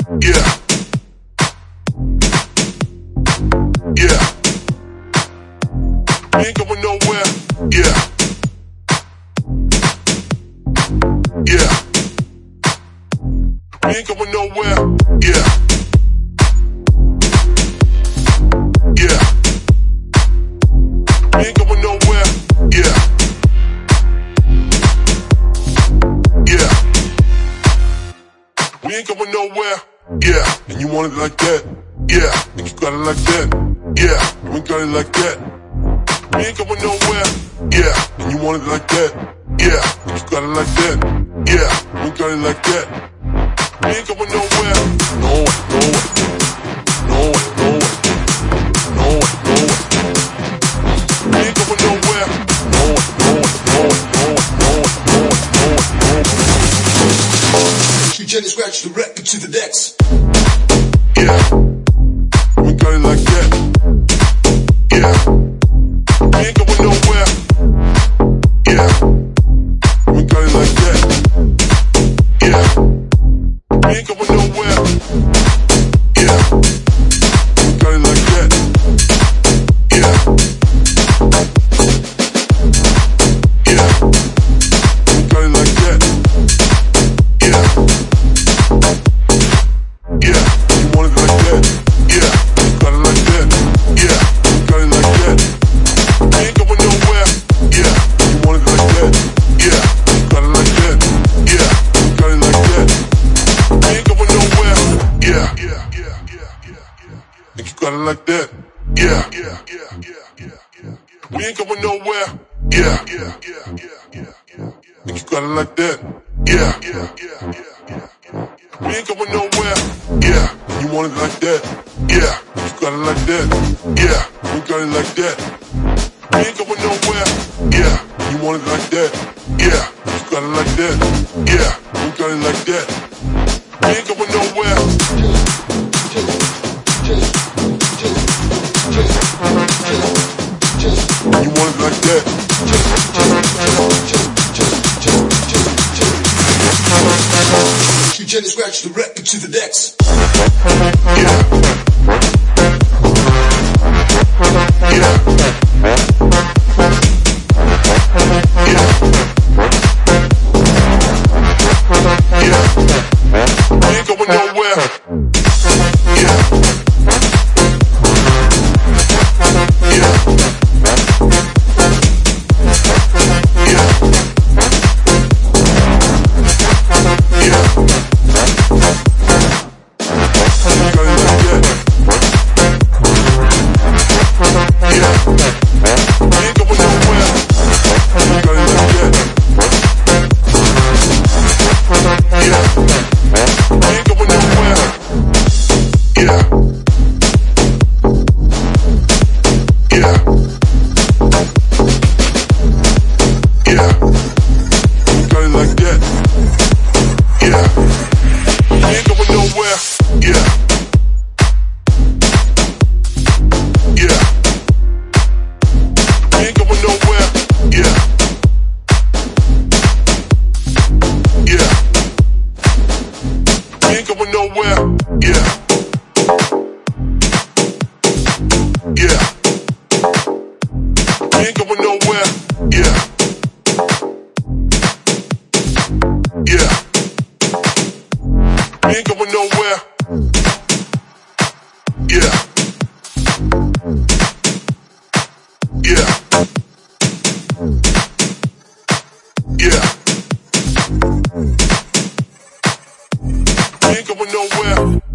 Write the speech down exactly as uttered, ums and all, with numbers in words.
Yeah. Yeah. We ain't going nowhere. Yeah. Yeah. We ain't going nowhere. Yeah. Yeah. We ain't going nowhere. Yeah. Yeah. We ain't going nowhere. Yeah. And you want it like that. Yeah. And you got it like that. Yeah. And we got it like that. We ain't going nowhere. Yeah. And you want it like that. Yeah. And you got it like that. Yeah. And we got it like that. We ain't going nowhere. Nowhere, nowhere. Nowhere, nowhere. Nowhere, nowhere. We ain't going nowhere. Nowhere, nowhere, nowhere, nowhere, nowhere, nowhere, nowhere. You Jenny scratch the record to the decks. Yeah. We got it like that. Yeah. We ain't going nowhere. Yeah. We got it like that. Yeah. We ain't going nowhere. Yeah. We got it like that. Yeah. Yeah. We got it like that. Yeah. Yeah. You want it like that? Yeah. You got it like that. Yeah. You got it like that. We ain't going nowhere. Yeah. You want it like that? Yeah. You got it like that. Yeah. You got it like that. We ain't going nowhere. Yeah. Yeah. Yeah. Yeah. Yeah. Think you got it like that? Yeah. Yeah. Yeah. Yeah. Yeah. Yeah. We ain't going nowhere. Yeah. Yeah. Yeah. Yeah. Yeah. Yeah. Think you got it like that? Yeah. Yeah. Yeah. Yeah. Yeah. We ain't going nowhere. Yeah. You want it like that? Yeah. You got it like that? Yeah. We got it like that. We ain't going nowhere. Yeah. You want it like that? Yeah. You got it like that? Yeah. We got it like that. We ain't going nowhere. You want it like that? You Jenny scratch the record to the decks. Yeah. Yeah. Yeah. Yeah. We ain't going nowhere. Yeah. Yeah. Yeah. Yeah. Yeah. We ain't going nowhere.